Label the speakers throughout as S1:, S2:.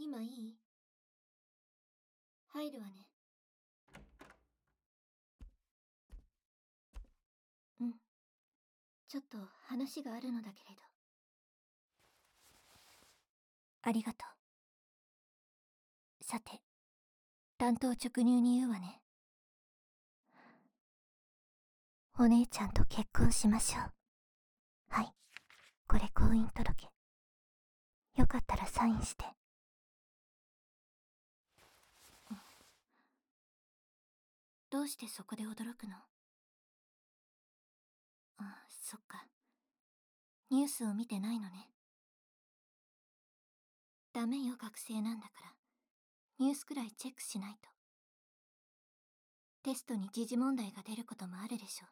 S1: 今いい？入るわね。うん。ちょっと話があるのだけれど。ありがとう。さて、単刀直入に言うわね。お姉ちゃんと結婚しましょう。はい。これ婚姻届。よかったらサインして。どうしてそこで驚くの？あ、そっか。ニュースを見てないのね。ダメよ、学生なんだから。ニュースくらいチェックしないと。テストに時事問題が出ることもあるでしょ。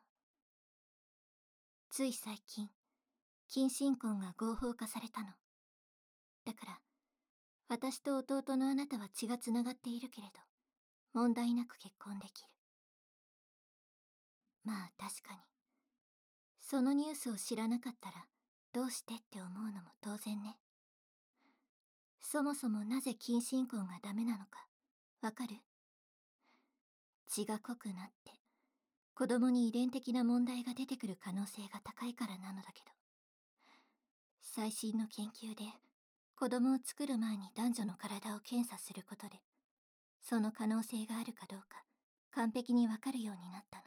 S1: つい最近、近親婚が合法化されたの。だから、私と弟のあなたは血がつながっているけれど、問題なく結婚できる。まあ確かに。そのニュースを知らなかったら、どうしてって思うのも当然ね。そもそもなぜ近親婚がダメなのか、わかる？血が濃くなって、子供に遺伝的な問題が出てくる可能性が高いからなのだけど。最新の研究で、子供を作る前に男女の体を検査することで、その可能性があるかどうか、完璧にわかるようになった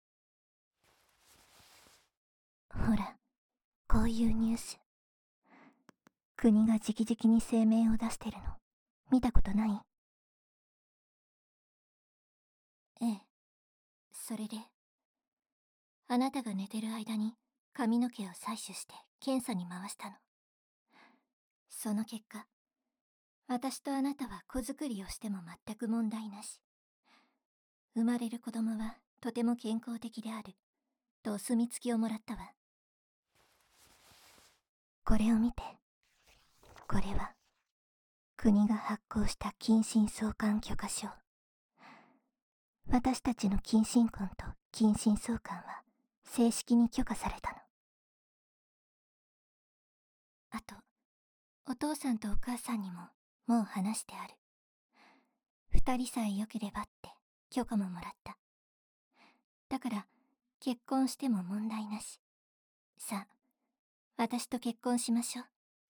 S1: の。ほら、こういうニュース。国が直々に声明を出してるの、見たことない？ええ。それで、あなたが寝てる間に髪の毛を採取して検査に回したの。その結果、私とあなたは子作りをしても全く問題なし。生まれる子供はとても健康的である、とお墨付きをもらったわ。これを見て。これは、国が発行した近親相関許可証。私たちの近親婚と近親相関は正式に許可されたの。あと、お父さんとお母さんにももう話してある。二人さえ良ければって許可ももらった。だから結婚しても問題なし。さあ、私と結婚しましょう。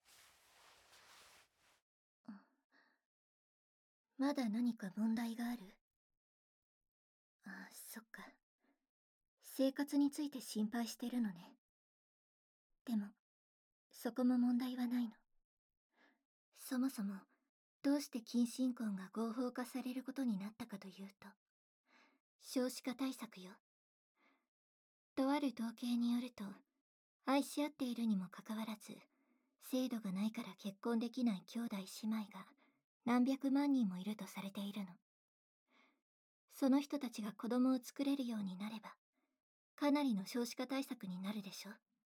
S1: まだ何か問題がある？あ、そっか。生活について心配してるのね。でも、そこも問題はないの。そもそも、どうして近親婚が合法化されることになったかというと、少子化対策よ。とある統計によると、愛し合っているにもかかわらず、制度がないから結婚できない兄弟姉妹が何百万人もいるとされているの。その人たちが子供を作れるようになれば、かなりの少子化対策になるでしょ。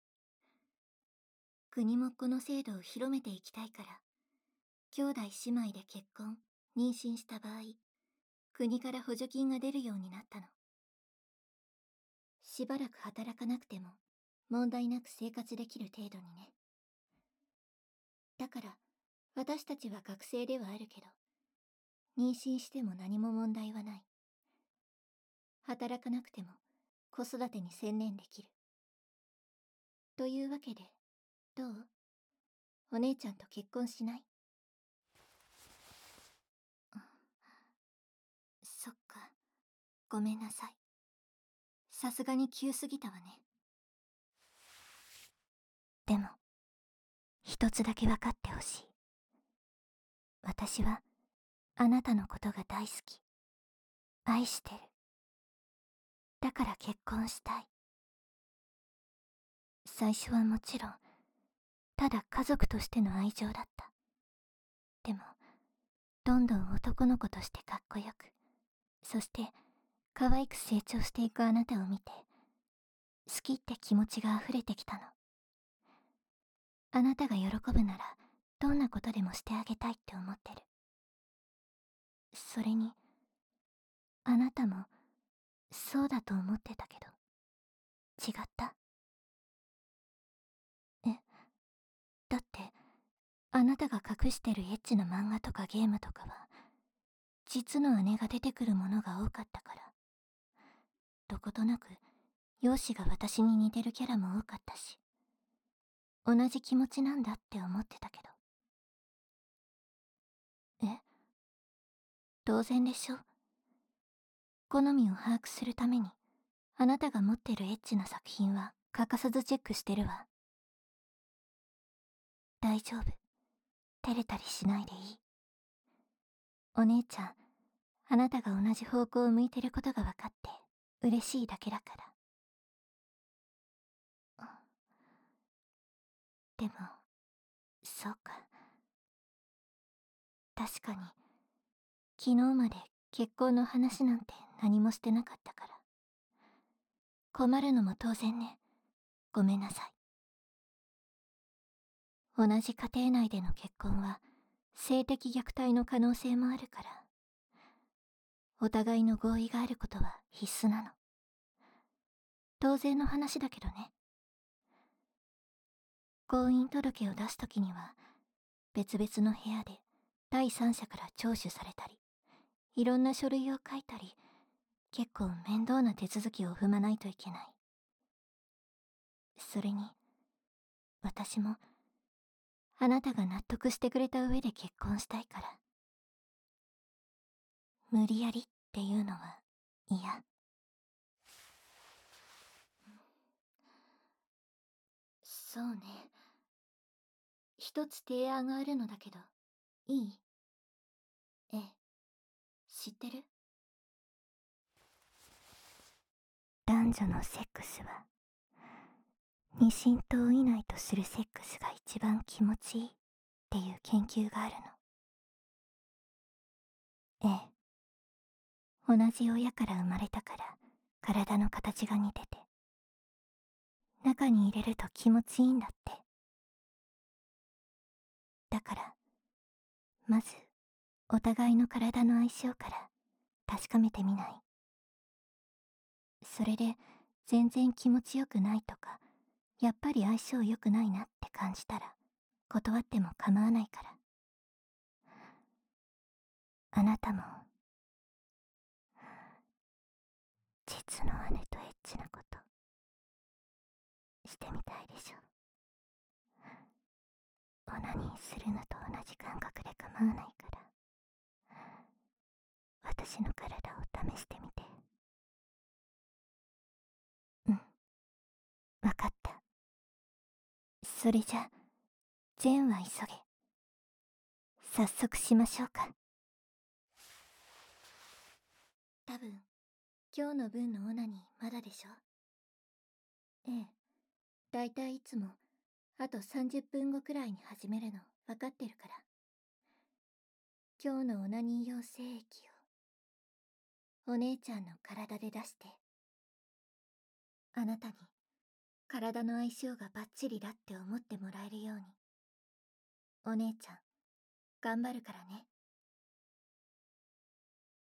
S1: 国もこの制度を広めていきたいから、兄弟姉妹で結婚、妊娠した場合、国から補助金が出るようになったの。しばらく働かなくても、問題なく生活できる程度にね。だから、私たちは学生ではあるけど、妊娠しても何も問題はない。働かなくても子育てに専念できる。というわけで、どう？お姉ちゃんと結婚しない？そっか。ごめんなさい。さすがに急すぎたわね。でも、一つだけ分かってほしい。私は、あなたのことが大好き。愛してる。だから結婚したい。最初はもちろん、ただ家族としての愛情だった。でも、どんどん男の子としてかっこよく、そして可愛く成長していくあなたを見て、好きって気持ちが溢れてきたの。あなたが喜ぶなら、どんなことでもしてあげたいって思ってる。それに、あなたも、そうだと思ってたけど、違った？え、だって、 あなたが隠してるエッチな漫画とかゲームとかは、実の姉が出てくるものが多かったから。どことなく、容姿が私に似てるキャラも多かったし、同じ気持ちなんだって思ってたけど。え？当然でしょ。好みを把握するために、あなたが持ってるエッチな作品は欠かさずチェックしてるわ。大丈夫。照れたりしないでいい。お姉ちゃん、あなたが同じ方向を向いてることが分かって嬉しいだけだから。でも、そうか。確かに、昨日まで結婚の話なんて何もしてなかったから。困るのも当然ね。ごめんなさい。同じ家庭内での結婚は性的虐待の可能性もあるから、お互いの合意があることは必須なの。当然の話だけどね。婚姻届を出すときには、別々の部屋で第三者から聴取されたり、いろんな書類を書いたり、結構面倒な手続きを踏まないといけない。それに、私も、あなたが納得してくれた上で結婚したいから。無理やりっていうのは嫌。そうね。一つ提案があるのだけど、いい？ええ。知ってる？男女のセックスは、2親等以内とするセックスが一番気持ちいいっていう研究があるの。ええ。同じ親から生まれたから体の形が似てて、中に入れると気持ちいいんだって。だから、まずお互いの体の相性から確かめてみない？それで全然気持ちよくないとか、やっぱり相性良くないなって感じたら断っても構わないから。あなたも実の姉とエッチなことしてみたいでしょ？オナニーするのと同じ感覚で構わないから、私の体を試してみて。うん、わかった。それじゃ、善は急げ。早速しましょうか。多分、今日の分のオナニーまだでしょ？ええ。だいたいいつも、あと30分後くらいに始めるの分かってるから。今日のオナニー用精液を、お姉ちゃんの体で出して、あなたに、体の相性がバッチリだって思ってもらえるように。お姉ちゃん、頑張るからね。